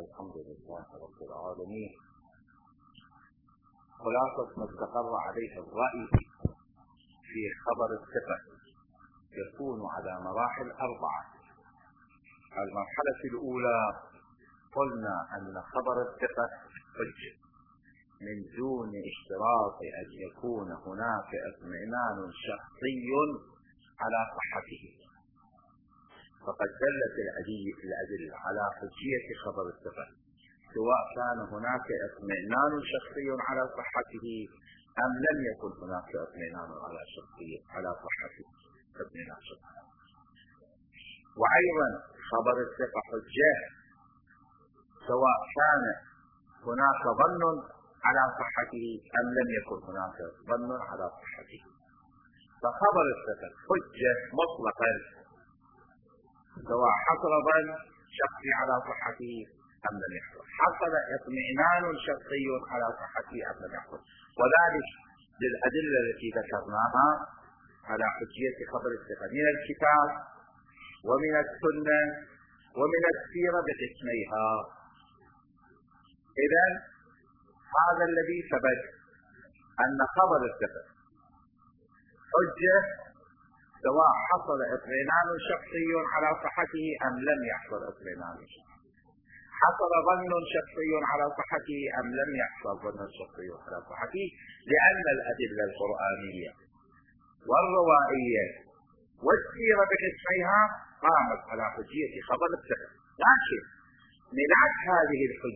الحمد لله رب العالمين. خلاصة ما استقر عليه الرأي في خبر الثقة يكون على مراحل 4. المرحلة الأولى قلنا أن خبر الثقة حجة من دون اشتراط أن يكون هناك اطمئنان شخصي على صحته، فقد دلت الأدلة على حجية خبر الثقة سواء كان هناك اطمئنان شخصي على صحته أم لم يكن هناك اطمئنان على صحته. وأيضا خبر الثقة حجة سواء كان هناك ظن على صحته أم لم يكن هناك ظن على صحته. فخبر الثقة حجة مطلقا سواء حصل ظن شخصي على صحته أم لم يحصل، حصل اطمئنان شخصي على صحته أم لم يحصل. وذلك للأدلة التي ذكرناها على حجية خبر الثقة من الكتاب ومن السنة ومن السيرة بقسميها. إذن هذا الذي ثبت أن خبر الثقة حجة سواء حصل اطمئنان شخصي على صحته أم لم يحصل اطمئنان شخصي، حصل ظن شخصي على صحته أم لم يحصل ظن شخصي على صحته، لأن الأدلة القرآنية والروائية والسيرة بقسميها قامت على حجية خبر الثقة. لكن ملاك هذه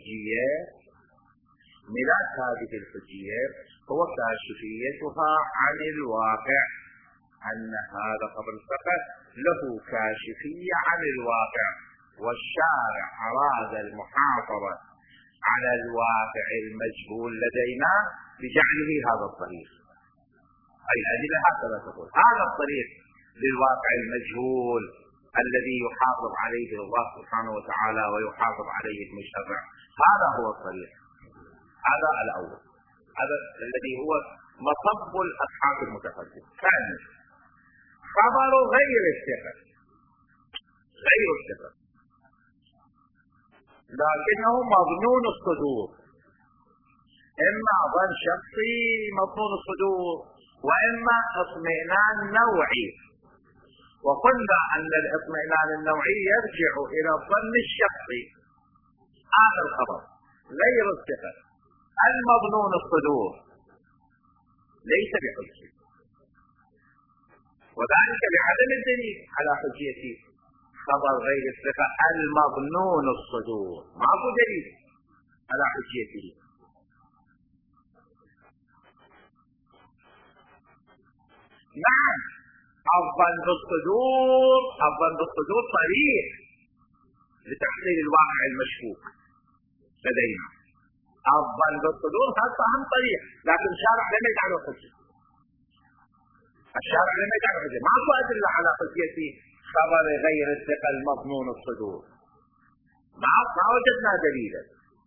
الحجية هو كاشفيتها عن الواقع، أن هذا خبر الثقة له كاشفية عن الواقع، والشارع أراد المحافظة على الواقع المجهول لدينا بجعله هذا الطريق. أي الأدلة هكذا تقول هذا الطريق للواقع المجهول الذي يحافظ عليه الله سبحانه وتعالى ويحافظ عليه المشرع، هذا هو الطريق. هذا الأول، هذا الذي هو مصب الأصحاب المتقدم. ثانيا خبر غير الثقة لكنه مظنون الصدور، إما ظن شخصي مظنون الصدور وإما اطمئنان نوعي. وقلنا أن الاطمئنان النوعي يرجع إلى الظن الشخصي. هذا الخبر غير الثقة المظنون الصدور ليس بحجة، وذلك بعدم الدليل على حجية خبر غير الثقة المظنون الصدور، ماكو دليل على حجيته. نعم الظن بالصدور طريق لتحصيل الواقع المشكوك لدينا. الظن بالصدور هذا أهم طريق، لكن الشارع لم يجعله حجة. ماكو أدلة على حجية خبر غير الثقة المظنون الصدور، ما وجدنا دليلا.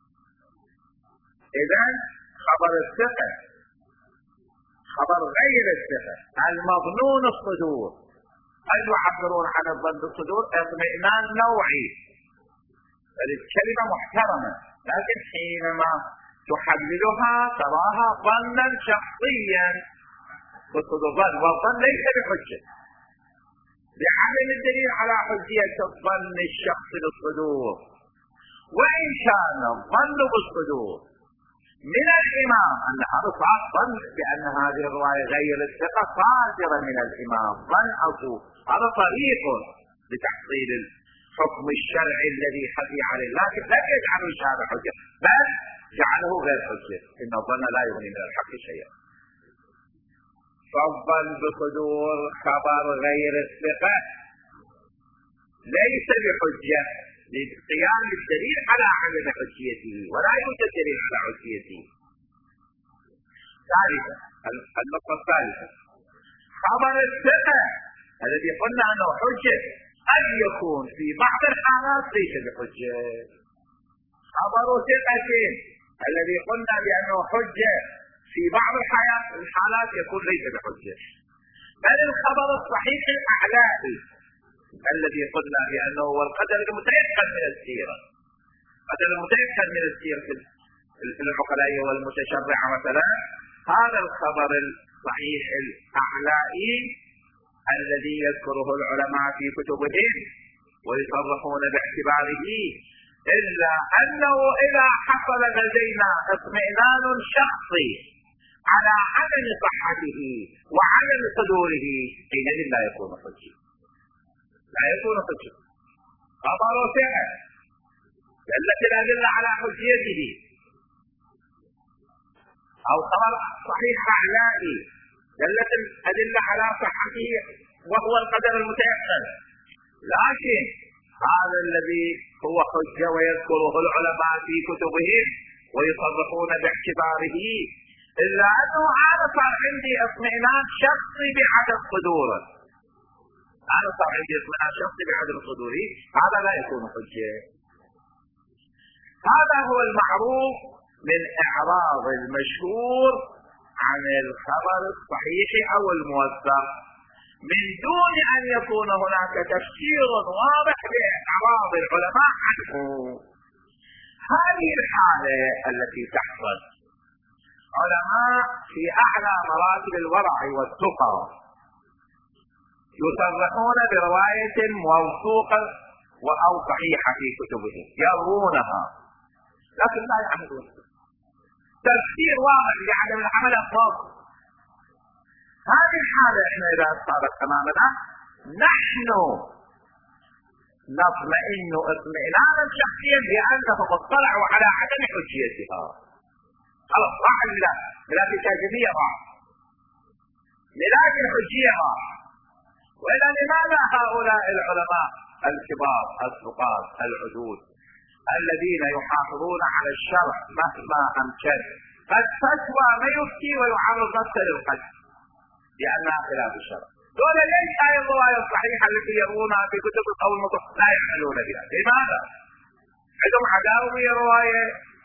إذن خبر الثقة خبر غير الثقة المظنون الصدور، هل يعبرون عن الظن بالصدور اطمئنان نوعي، الكلمة محترمة، لكن حينما تحللها تراها ظنا شخصيا بالصدور، والظن ليس بحجة بعدم الدليل على حجية الظن الشخصي بالصدور. وإن كان الظن بالصدور من الإمام أن هذا ظن بأن هذه الرواية غير الثقة صادرة من الإمام، ظن أصول، هذا طريق لتحصيل الحكم الشرعي الذي حكي عليه، لكن لا يجعله الشارع حجة بل جعله غير حجة. إن الظن لا يغني من الحق شيئا. فالظن بصدور خبر غير الثقة ليس بحجة لقيام الدليل على عدم حجيته، ولا يوجد دليل على حجيته. ثالثا النقطة الثالثة خبر الثقة الذي قلنا أنه حجة أن يكون في بعض الحالات ليس بحجة. خبر ثقة الذي قلنا بأنه حجة في بعض الحالات يكون ليس بحجة. بل الخبر الصحيح الأعلائي الذي قلنا بأنه هو القدر المتيقن من السيرة مثلا متيقن من السيرة العقلائية والمتشرعة مثلا هذا الخبر الصحيح الأعلائي الذي يذكره العلماء في كتبهم ويصرحون باعتباره، إلا أنه إذا حصل لدينا اطمئنان شخصي على عدم صحته وعدم صدوره حينئذ لا يكون حجة، لا يكون حجة. خبر ثقة دلت الأدلة على حجيته، أو خبر صحيح أعلائي دلت الأدلة على صحته وهو القدر المتيقن، لكن هذا الذي هو حجة ويذكره العلماء في كتبهم ويصرحون باعتباره، إلا أنه أنا صار عندي اطمئنان شخصي بعدم صدوره، أنا صار عندي اطمئنان شخصي بعدم صدوره، هذا لا يكون حجة. هذا هو المعروف من إعراض المشهور عن الخبر الصحيح أو الموثق من دون أن يكون هناك تفسير واضح لإعراض العلماء عنه. هذه الحالة التي تحصل علماء في أعلى مراتب الورع والتقى يصرحون برواية موثوقة أو صحيحة في كتبهم يرونها، لكن لا يعملون تفسير واضح لعدم العمل الخاص. هذه الحالة احنا إذا صارت أمامنا نحن نطمئن اطمئنانا شخصيا بأنهم اطلعوا على عدم حجيتها، خلاص راح ملاك الكاذبية راح، ملاك الحجية راح. وإلى لماذا هؤلاء العلماء الكبار الثقات العدود الذين يحافظون على الشرع مهما أمكن قد فتوى ما يفتي ويعرض نفسه للقتل لأنها خلاف الشرع، دول ليش هاي الرواية الصحيحة التي يروونها في كتب القول المطلق لا يعملون بها؟ لماذا؟ عندهم عداوة ويا رواية،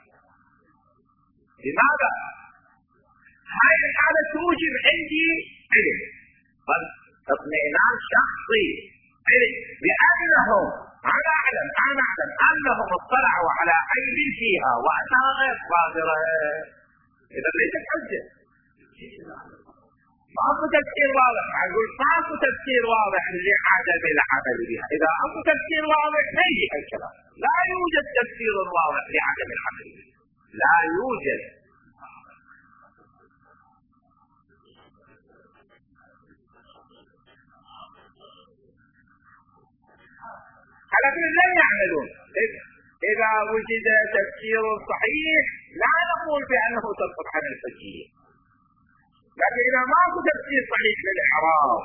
لماذا؟ هاي الحالة توجب عندي علم، بل اطمئنان شخصي علم بأنهم أنا أعلم أنهم اطلعوا على عيب فيها وأنها غير صادرة، إذا ليست حجة. ماكو تفسير واضح، أقول ماكو تفسير واضح لعدم العمل بها. إذا أكو تفسير واضح ما يجي هالكلام، لا يوجد تفسير واضح لعدم العمل بها، لا يوجد. لكن لا يعملون. إذا وجد تفسير صحيح لا نقول بأنه تسقط عن الحجية، لكن إذا ماكو تفسير صحيح للإعراب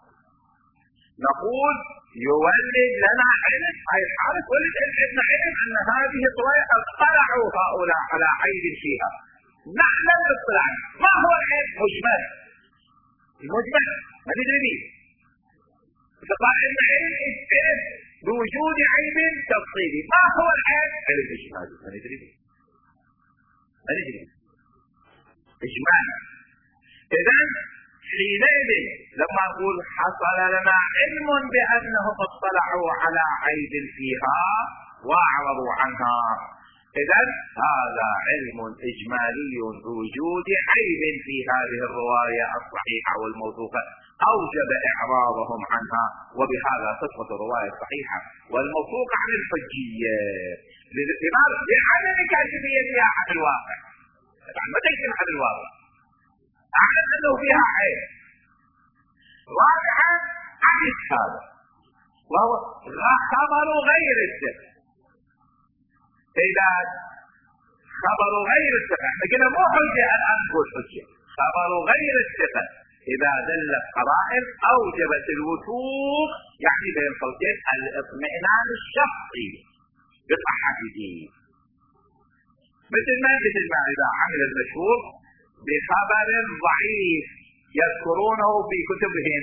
نقول يولد لنا علم، أي حالة ولد لنا علم أن هذه الرواية اطلعوا هؤلاء على عيب فيها، نحن الاطلاع. ما هو العيب؟ مجمل، المجمل ما ندري به، فقال لنا علم بوجود عيب تفصيلي. ما هو العيب؟ علم اجمالي ما ندري به، ما ندري به اجمالا. إذن حينئذ لما نقول حصل لنا علم بأنهم اطلعوا على عيب فيها وأعرضوا عنها، إذن هذا علم إجمالي بوجود عيب في هذه الرواية الصحيحة والموثوقة أوجب إعراضهم عنها، وبهذا تسقط الرواية الصحيحة والموثوقة عن الحجية. لماذا؟ لعدم كاشفيتها عن الواقع، طبعا ما تكشف عن الواقع، أعلم أنه فيها عيب. رابعا عكس هذا وهو خبر غير الثقة. إذا خبر غير الثقة احنا قلنا مو حجة، الآن نقول حجة. خبر غير الثقة إذا دلت قرائن أوجبت الوثوق، يعني بين قوسين الاطمئنان الشخصي بصحته، مثل ما إذا عمل المشهور بخبر ضعيف يذكرونه في كتبهم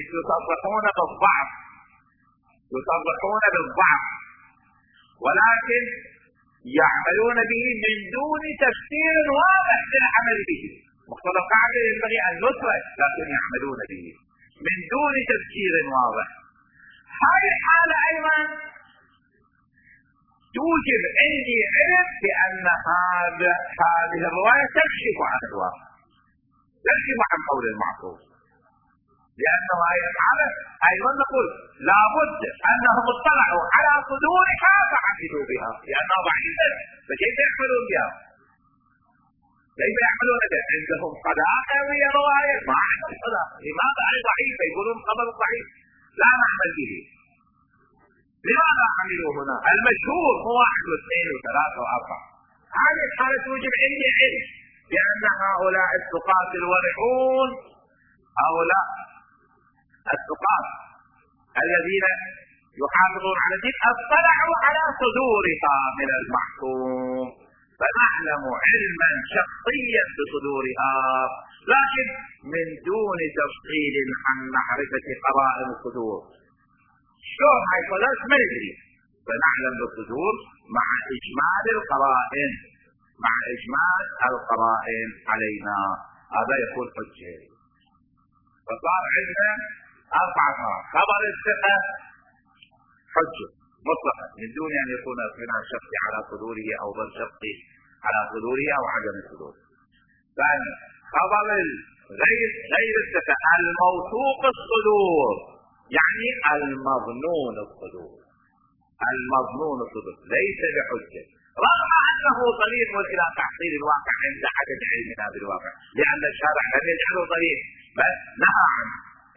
يصرحون بالضعف ولكن يعملون به من دون تفسير واضح للعمل به. مقتضى القاعدة ينبغي أن نترك، لكن يعملون به من دون تفسير واضح. هاي الحالة أيضا توجب عندي علم لأن هذه الرواية تكشف عن الواقع، تكشف عن قول المعصوم، لأنه هذه الحالة أيضا نقول لابد أنهم اطلعوا على صدورها فعملوا بها، لأنها ضعيفة، فكيف يعملون بها؟ كيف يعملون بها؟ عندهم صداقة وهي رواية، ما عندهم صداقة، لماذا هي ضعيفة؟ يقولون خبر ضعيف لا نعمل به. لماذا عملوا هنا؟ المشهور هو 1 و2 و3 و4. هذه الحالة توجب عندي علم بأن هؤلاء الثقات الورعون، هؤلاء الثقات الذين يحافظون على الدين اطلعوا على صدورها من المحكوم، فنعلم علما شخصيا بصدورها، لكن من دون تفصيل عن معرفة قرائن الصدور. شلون هاي صدرت ما ندري، فنعلم بالصدور مع إجمال القرائن، مع إجمال القرائن علينا، هذا يكون حجة. فصار عندنا 4 خبر الثقة حجة مطلقة من دون أن يكون اطمئنان شخصي على صدوره أو ظن شخصي على صدوره أو عدم الصدور. ثاني خبر غير الثقة الموثوق الصدور، يعني المظنون الصدور، المظنون الصدور ليس بحجة، رغم أنه طريق إلى تحصيل الواقع عند عدد علمنا بالواقع، لأن الشارع لم يجعله طريق بل نهى عنه.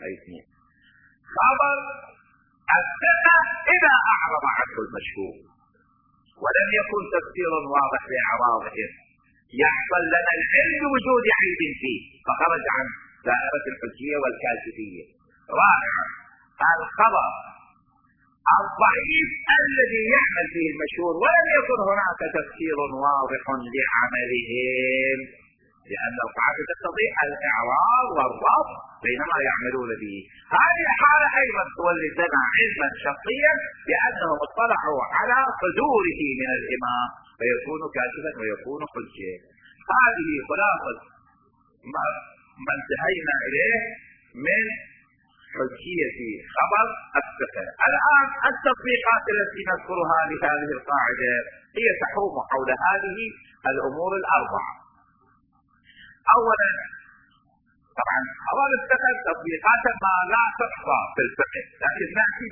خبر الثقة إذا أعرض عنه المشهور ولم يكن تفسيرا واضح لأعراضهم، يحصل لنا العلم بوجود عيب فيه فخرج عن دائرة الحجية والكاشفية. رابعا الخبر الضعيف الذي يعمل فيه المشهور ولم يكن هناك تفسير واضح لعملهم، لأن القاعدة تقتضي الإعراض والرفض بينما يعملون به. هذه الحالة أيضا تولد لنا علما شخصيا بأنهم اطلعوا على صدوره من الإمام فيكون كاشفا ويكون حجة. هذه خلاصة ما انتهينا إليه من حجية خبر الثقة. الآن التطبيقات التي نذكرها لهذه القاعدة هي تحوم حول هذه الأمور ال4. أولا طبعا خبر الثقة تطبيقات ما لا تحصى في الفقه، لكن نأتي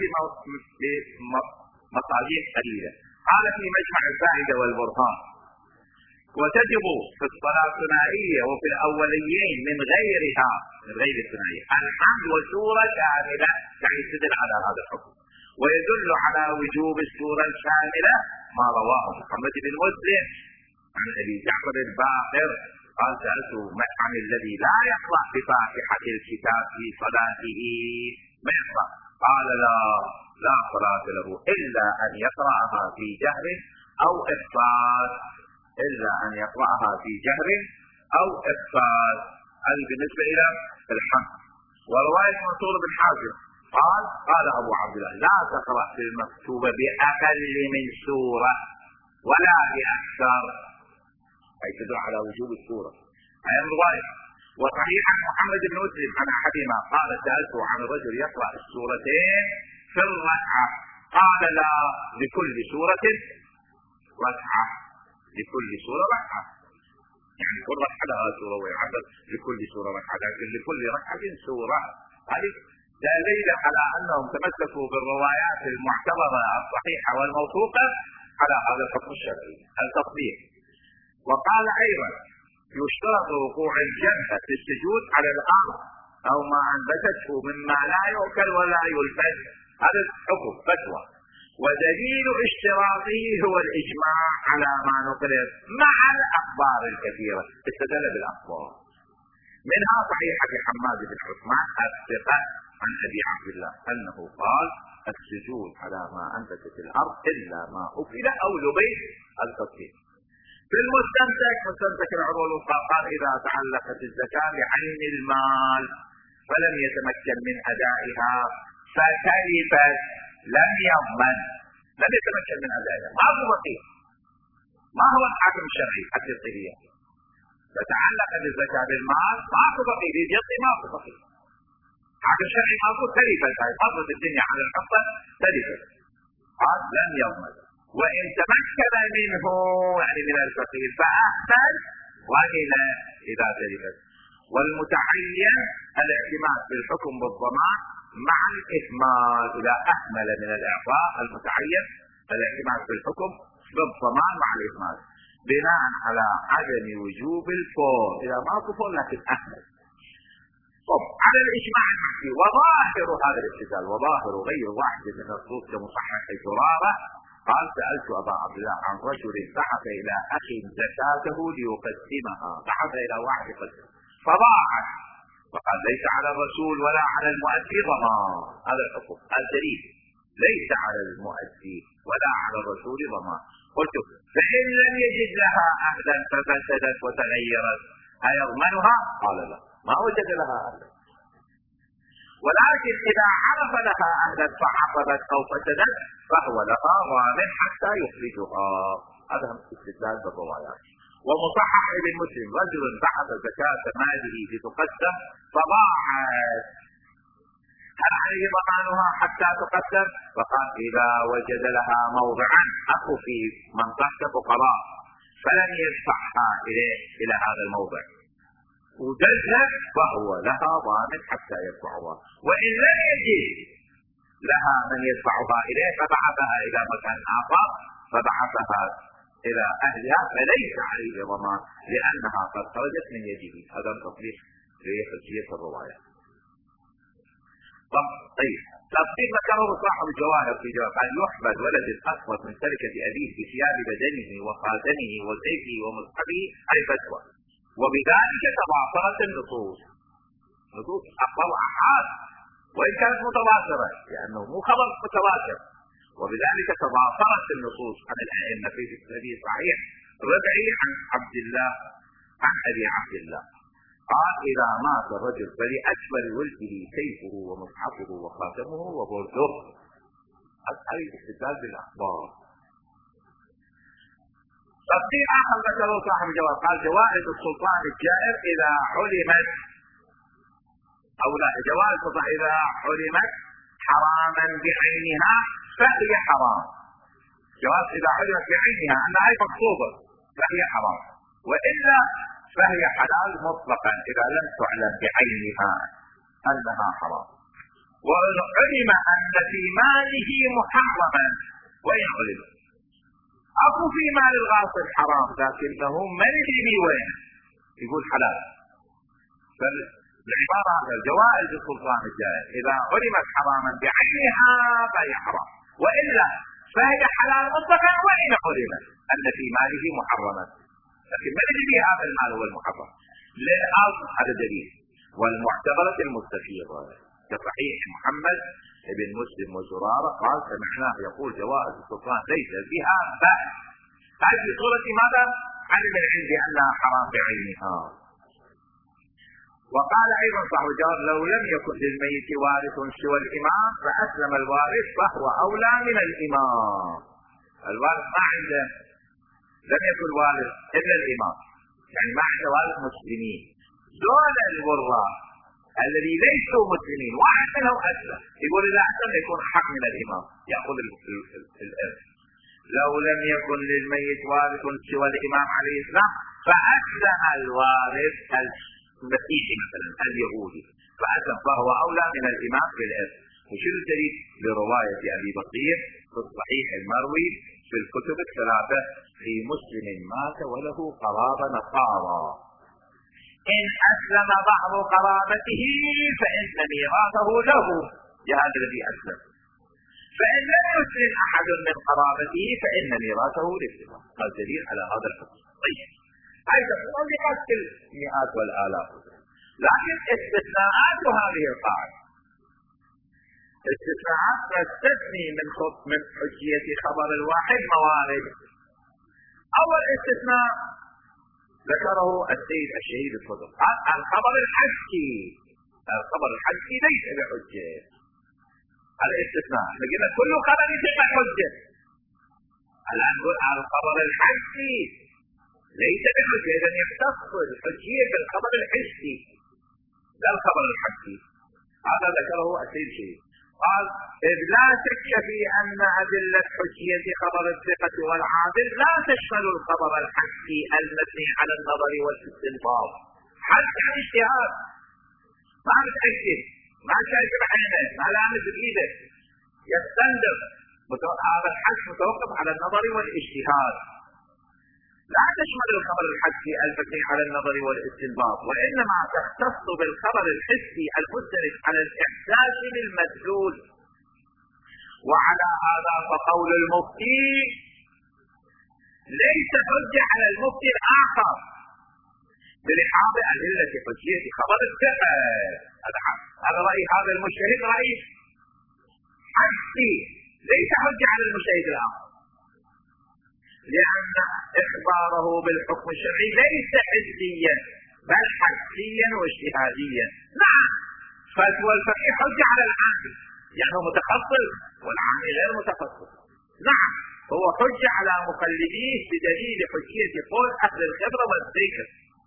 بمصادر قليلة. قال في مجمع الفائدة والبرهان: وتجب في الصلاة الثنائية وفي الأوليين من غيرها، من غير الثنائية، الحمد وسورة كاملة، يعني يدل على هذا الحكم. ويدل على وجوب السورة الكاملة ما رواه محمد بن مسلم عن أبي جعفر الباقر قال: سألته عن الذي لا يقرأ بفاتحة الكتاب في صلاته، ما يقرأ؟ قال: لا صلاة له إلا أن يقرأها في جهر أو إخفاء، إلا أن يقرأها في جهر أو إخفاء. هذه بالنسبة إلى الحمد. ورواية منصور بن حازم قال أبو عبد الله: لا تقرأ في المكتوبة بأقل من سورة ولا بأكثر، أي تدل على وجوب السورة. هذه الرواية. وصحيح عن محمد بن مسلم عن أحدهما قال: سألته عن الرجل يقرأ السورتين في الركعة، قال: لا، لكل سورة ركعة، لكل سورة ركعة، يعني كل ركعة لها سورة، ويعبر لكل سورة ركعة، لكن لكل ركعة سورة. هذه دليل على أنهم تمسكوا بالروايات المعتبرة الصحيحة والموثوقة على هذا الحكم الشرعي التطبيق. وقال أيضا: يشترط وقوع الجبهة في السجود على الأرض أو ما أنبتته مما لا يؤكل ولا يلبس، هذا الحكم فتوى. ودليل اشتراطه هو الإجماع على ما نقل مع الأخبار الكثيرة، استدل بالأخبار منها صحيحة حماد بن عثمان الثقة عن أبي عبد الله أنه قال: السجود على ما أنبتت الأرض إلا ما أكل أو لبس، التطبيق. في مستمسك العروة الوثقى قال: إذا تعلقت الزكاة بعين المال فلم يتمكن من أدائها فتلفت لم يضمن، لم يتمكن من أدائها، ما هو وقيل، ما هو الحاكم الشرعي التطبيقية؟ فتعلقت الزكاة بالمال ما هو وقيل، يدي ما هو وقيل، حاكم الشرعي ما هو تلفت، هاي حصلت الدنيا على الحصة تلفت، قال لم يضمن. وإن تمكن منه يعني من الفقير فأحسن وإلا إذا تلفت. والمتعين الاعتماد بالحكم بالضمان مع الإهمال، إذا أهمل من الإعطاء المتعين الاعتماد بالحكم بالضمان مع الإهمال بناء على عدم وجوب الفور، إذا ما فور لكن أهمل. طب على الإجماع المحكي وظاهر هذا الاستدلال، وظاهر غير واحد من النصوص كمصحح الجرارة قال سألت أبا عبد الله عن رجل بعث إلى أخي زكاته ليقسمها، بعث إلى واحد يقسم فضاعت، فقال ليس على الرسول ولا على المؤدي ضمان. هذا الحكم الدليل ليس على المؤدي ولا على الرسول ضمان. قلت فإن لم يجد لها أهلا ففسدت وتغيرت أيضمنها؟ قال لا، ما وجد لها أهلا، ولكن إذا عرف لها أهلا فعقبت أو فسدت فهو لها ضامن حتى يخرجها. هذا استدلال بالروايات. ومصحح ابن مسلم رجل بحث زكاة ماله لتقسم فضاعت، هل عليه ضمانها حتى تقسم؟ فقال إذا وجد لها موضعا، أخو في منطقة فقراء فلم يدفعها إلى هذا الموضع وجدها فهو لها ضامن حتى يدفعها. وإن لم يجد لها من يدفعها إليه فبعثها إلى مكان آخر، فبعثها إلى أهلها فليس عليه ضمان لأنها قد خرجت من يده. هذا التطبيق في حجية الرواية. طيب تفصيل ذكره صاحب الجواهر في جواب قال يحمد ولد الأسود من تركة أبيه بثياب بدنه وخاتمه وسيفه ومصحفه أي فتوى، وبذلك تضافرت النصوص، نصوص أخبار أحاد وإن كانت متواترة لأنه مو خبر متواتر، وبذلك تضافرت النصوص عن الأئمة في الحديث صحيح ربعي عن عبد الله عن أبي عبد الله قال إذا مات الرجل فلأكبر ولده سيفه ومصحفه وخاتمه وبرده. هذه الاستدلال بالأخبار. تفصيل آخر ذكره صاحب الجواب قال جوائز السلطان الجائر إذا علمت أو لا، جوائز السلطان إذا علمت حراما بعينها فهي حرام. جوائز إذا علمت بعينها أنها هي مقصودة فهي حرام، وإلا فهي حلال مطلقا إذا لم تعلم بعينها أنها حرام. وإن علم أن في ماله محرما، وإن علم أكو في مال الغاصب حرام لكنه من يدري وين يقول حلال. فالعبارة هذا الجوائز السلطان الجائر إذا علمت حراما بعينها فهي حرام، وإلا فهي حلال مطلقا وإن علم أن في ماله محرما، لكن من يدري هذا المال هو المحرم للأرض. هذا دليل. والمعتبرة المستفيضة كصحيح محمد ابن مسلم وزرارة قال سمعناه يقول جوائز السلطان ليس بها بأس. هذه صورة ماذا؟ علم العلم بأنها حرام بعينها. وقال أيضا صاحب الجواب لو لم يكن للميت وارث سوى الإمام فأسلم الوارث فهو أولى من الإمام. الوارث ما عنده، لم يكن وارث إلا الإمام، يعني ما عنده وارث مسلمين، دون الوراث الذي ليسوا مسلمين واحد منهم أسلم، يقول إذا أسلم يكون حق من الإمام يأخذ الإرث. لو لم يكن للميت وارث سوى الإمام عليه السلام فأسلم الوارث المسيحي مثلا اليهودي فأسلم فهو أولى من الإمام بالإرث. وشو الدليل؟ برواية أبي بكير في الصحيح المروي في الكتب الثلاثة في مسلم مات وله قرابة نصارى إن أسلم بعض قرابته فإن ميراثه له لهذا الذي أسلم، فإن لم يسلم أحد من قرابته فإن ميراثه للإمام. هذا دليل على هذا الحكم. طيب أيضا مطلقات المئات والآلاف، لكن استثناءات هذه القاعدة استثناءات تستثني من حجية خبر الواحد موارد. أول استثناء ذكره السيد الشهيد الفضل الخبر الحجي. الخبر الحجي ليس بحجة. هذا استثناء، لكن كل خبر يتبع حجة. الآن نقول الخبر الحجي ليس بحجة، إذن يختص الحجية بالخبر الحجي لا الخبر الحجي. هذا ذكره السيد الشهيد. قال إذ لا شك في أن أدلة حجية خبر الثقة والعادل لا تشمل الخبر الحسي المبني على النظر والاستنباط. حتى عن اجتهاد ما متأكد، ما شايف بعينه، ما لامس بإيده، يستندر، هذا الحس متوقف على النظر والاجتهاد. لا تشمل الخبر الحسي المبني على النظر والاستنباط، وإنما تختص بالخبر الحسي المستند على الإحساس بالمدلول. وعلى هذا فقول المفتي ليس حجة على المفتي الآخر بلحاظ أدلة حجية خبر الثقة. هذا رأي هذا المجتهد رأي حسي، ليس حجة على المجتهد الآخر، لأن إخباره بالحكم الشرعي ليس حسيا بل حسيا واجتهاديا. نعم، فتوى الفقيه حجة على العامل، يعني هو متخصص والعامل غير متخصص. نعم، هو حجة على مقلديه بدليل حجية قول أهل الخبرة والذكر.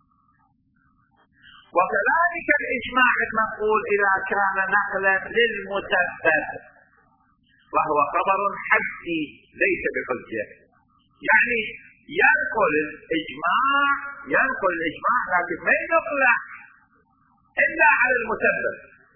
وكذلك الإجماع المنقول إذا كان نقلا للمثبت وهو خبر حسي ليس بحجة، يعني ينقل الإجماع لكن ما ينقل إلا على المثبت،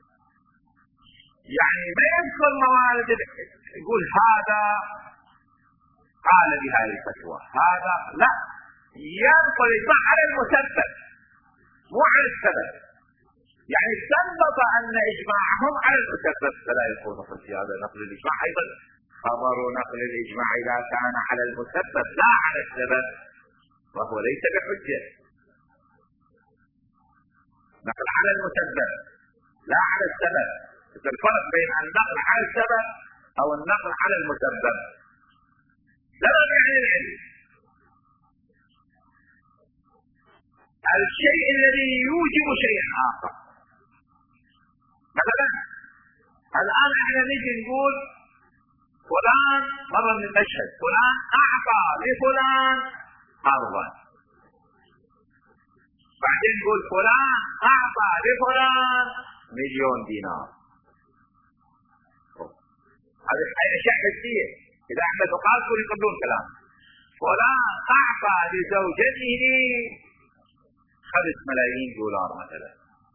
يعني ما ينقل موارد يقول هذا قال بهذه الفتوى هذا، لا، ينقل الإجماع على المثبت مو على السبب. يعني استنبط أن إجماعهم على المثبت فلا يكون حجة. هذا نقل الإجماع أيضا خبر نقل الإجماع إذا كان على المثبت لا على السبب وهو ليس بحجة. نقل على المثبت لا على السبب، الفرق بين النقل على السبب أو النقل على المثبت. سبب يعني العلم، الشيء الذي يوجب شيئا آخر. مثلا الآن احنا نجي نقول فلان مر من المشهد، فلان أعطى لفلان قرضا، بعدين نقول فلان أعطى لفلان 1,000,000 دينار. هذه أشياء حسية، إذا احنا تقاسوا يقبلون كلام. فلان أعطى لزوجته 5 ملايين دولار مثلا،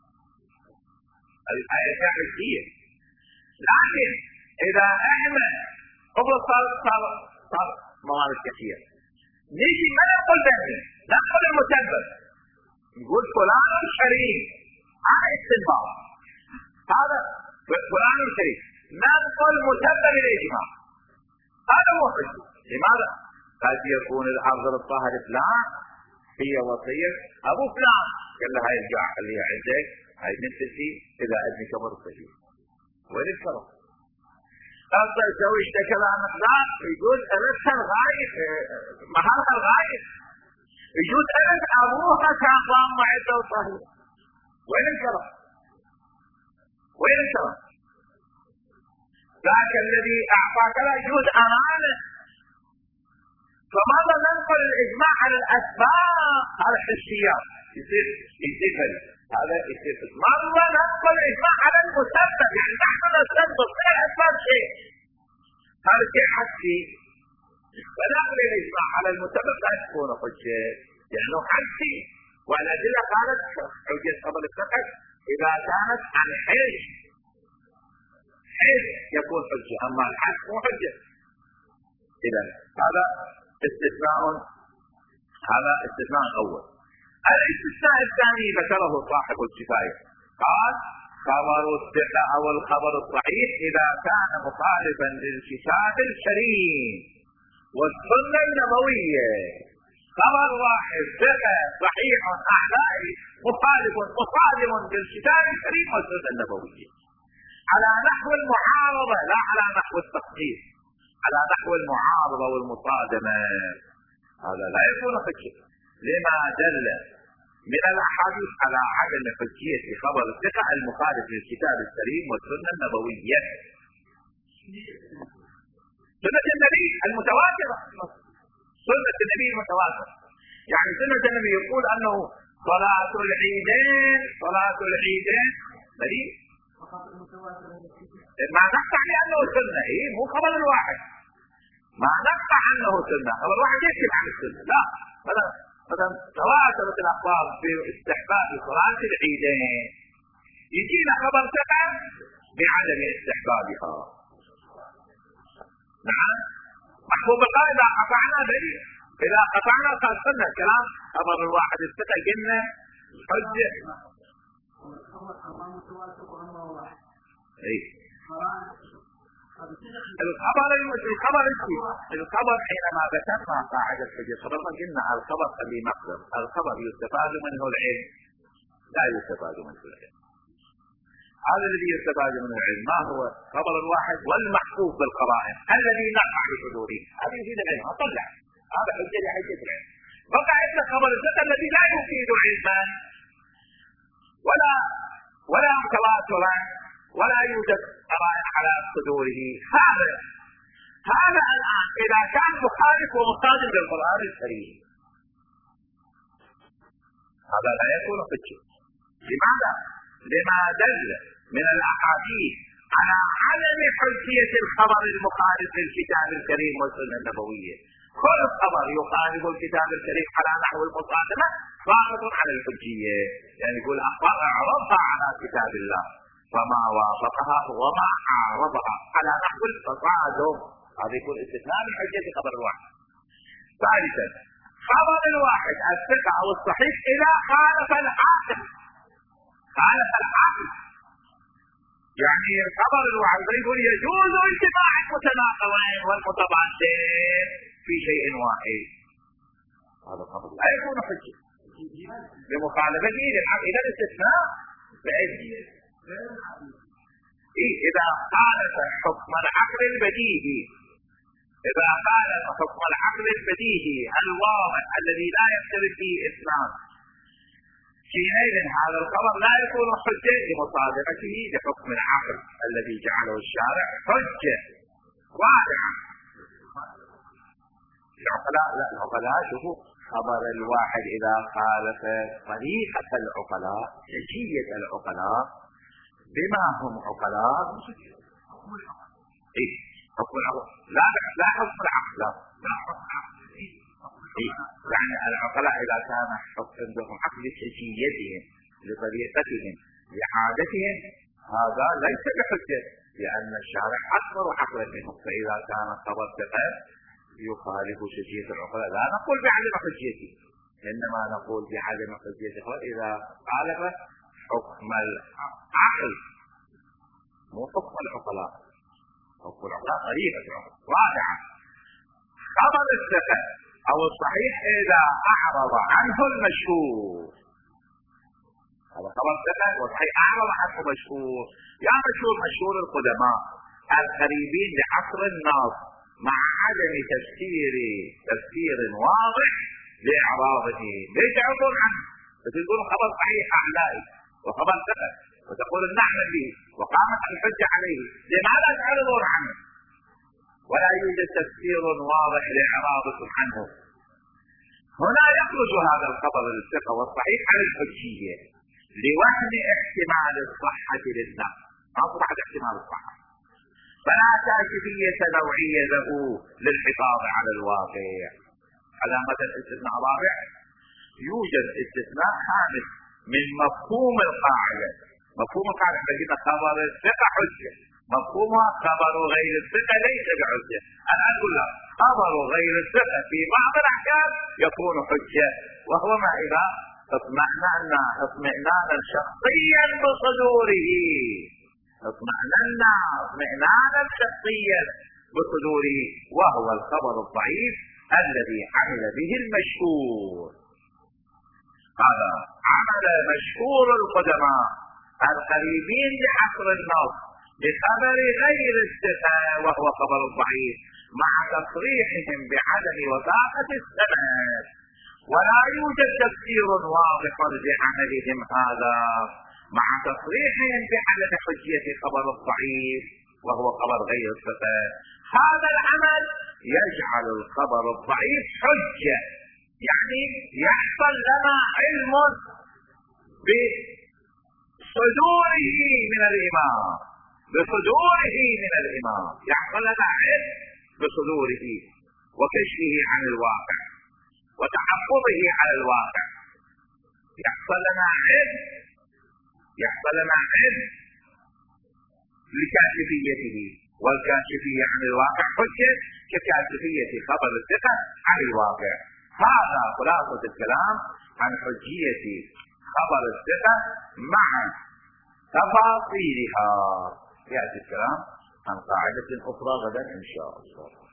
هذه أشياء حسية. لكن إذا احنا قبل صار موارد كثير، نيجي ما نقول بهذه، نقول المسبب، نقول فلان شريك، هذا استنباط، هذا فلان شريك، نقول مسبب الإجماع، هذا هو حجة. لماذا؟ قد يكون الأرض للطاهر فلان هي وصية أبو فلان، قال له هاي ارجع خليها عندك، هاي بنتي إذا أبني كبر صغير، وين الفرق؟ أفضل سوي اشتكى عن مقدار، يجوز أرثها الغايب، مهارها الغايب، يجوز أرث أبوها كان ضام معدة وطاهر. وين الفرق؟ وين الفرق؟ ذاك الذي أعطاك لا يجوز أمانة. فماذا ننقل الإجماع على الأسباب؟ هذا حسيات يصير هذا يصير. ماذا ننقل الإجماع على المسبب؟ يعني نحن نستنبط من الأسباب شيء، هذا شيء حسي. فنقل الإجماع على المسبب لا تكون حجة، لأنه حسي. والأدلة قالت حجة قبل الفقه إذا كانت عن حس يكون حجة، أما الحس مو حجة. إذا هذا استثناء أول. الاستثناء الثاني ذكره صاحب الكفاية، قال خبر الثقة أو الخبر الصحيح إذا كان مخالفا للكتاب الكريم والسنة النبوية. خبر واحد ثقة صحيح أعلائي مخالف مصادم للكتاب الكريم والسنة النبوية على نحو المعارضة لا على نحو التخصيص، على نحو المعارضة والمصادمة، هذا لا يكون حجة. لما دل من الأحاديث على عدم حجية خبر الثقة المخالف للكتاب الكريم والسنة النبوية. سنة النبي المتواترة، سنة النبي المتواترة، يعني سنة النبي يقول أنه صلاة العيدين ما نقطع لأنه سنة، مو خبر الواحد، ما نقطع أنه سنة، خبر الواحد يكتب عن السنة، لا. مثلا تواترت الأخبار باستحباب صلاة العيدين، يجينا خبر ثقة بعدم استحبابها. نعم، محبوب الله إذا قطعنا دليل، إذا قطعنا صار سنة. كلام خبر الواحد الثقة قلنا حجة. الخبر حينما ذكرنا قاعدة الحجة خبرنا قلنا الخبر اللي مقدر، الخبر يستفاد منه العلم، لا يستفاد منه العلم. هذا الذي يستفاد منه العلم ما هو؟ خبر الواحد والمحفوظ بالقرائن الذي نقع بحضوره، هذا يفيد العلم، اطلع هذا حجة لحجة العلم. بقى عندنا خبر الثقة الذي لا يفيد علما ولا تواترا ولا يوجد قرائن على صدوره. هذا الآن إذا كان مخالف ومصادم للقرآن الكريم هذا لا يكون حجة. لماذا؟ لما دل من الأحاديث على عدم حجية الخبر المخالف للكتاب الكريم والسنة النبوية. كل خبر يخالف الكتاب الكريم على نحو المصادمة فارض على الحجية، يعني يقول أخبار أعرضها على كتاب الله فما وافقها وما عارضها على نحو التصادم، هذا يكون استثناء من حجة خبر الواحد. ثالثا خبر الواحد الثقة أو الصحيح إذا خالف العاقل، يعني الخبر الواحد يقول يجوز اجتماع المتناقضين والمتضادين في شيء واحد، هذا الخبر لا يكون حجة لمخالفته للحق. إذا الاستثناء بأجل إذا خالف حكم العقل البديهي، إذا خالف حكم العقل البديهي الواضح الذي لا يختلف فيه إثنان، حينئذ هذا الخبر لا يكون حجة لمصادمته لحكم العقل الذي جعله الشارع حجة واضحة. العقلاء شوفوا خبر الواحد إذا خالف طريقة العقلاء، حجية العقلاء بما هم عقلاء، حكم العقل لا حكم العقل، لا حكم العقل، يعني العقلاء إذا كان عندهم عقل حجيتهم لطريقتهم لعادتهم هذا ليس بحجة، لأن الشارع أكبر عقلا منهم. فإذا كان خبر ثقة يخالف حجية العقلاء لا نقول بعدم حجيته، إنما نقول بعدم حجيته إذا خالف حكم العقل مو حكم العقلاء. حكم العقلاء طريقة العقل واضحة. خبر الثقة أو الصحيح إذا أعرض عنه المشهور، هذا خبر ثقة والصحيح أعرض عنه مشهور. يا مشهور القدماء القريبين لعصر الناس مع عدم تفسير واضح لإعراضه، ليس يعرضون عنه فتقول خبر صحيح أعلائي وخبر ثقة وتقول نعمل به وقامت الحجة عليه، لماذا تعرضون عنه ولا يوجد تفسير واضح لإعراضكم عنه؟ هنا يخرج هذا الخبر الثقة والصحيح عن الحجية لوهم احتمال الصحة للنقل، ما أصبحت احتمال الصحة، فلا كاشفية نوعية له للحفاظ على الواقع. علامة الاستثناء رابع يوجد استثناء خامس من مفهوم القاعدة. مفهوم القاعدة بقينا خبر الثقة حجة، مفهومها خبر غير الثقة ليس بحجة. أنا أقول لك خبر غير الثقة في بعض الأحكام يكون حجة، وهو ما إذا اطمئنانا شخصيا بصدوره، اطمئنانا شخصيا بصدوره، وهو الخبر الضعيف الذي عمل به المشهور. هذا عمل مشهور القدماء القريبين لعصر النص بخبر غير الثقة وهو خبر الضعيف مع تصريحهم بعدم وثاقة السند، ولا يوجد تفسير واضح لعملهم هذا مع تصريحهم بعدم حجية خبر الضعيف وهو خبر غير الثقة. هذا العمل يجعل الخبر الضعيف حجة، يعني يحصل لنا علم بصدوره من الإمام بصدوره من الإمام، يحصل لنا علم بصدوره وكشفه عن الواقع وتحفظه على الواقع، يحصل لنا علم لكاشفيته، والكاشفية عن الواقع حجة ككاشفية خبر الثقة عن الواقع. هذا خلاصة الكلام عن حجية خبر الثقة مع تفاصيلها. يأتي الكلام عن قاعدة أخرى غدا إن شاء الله.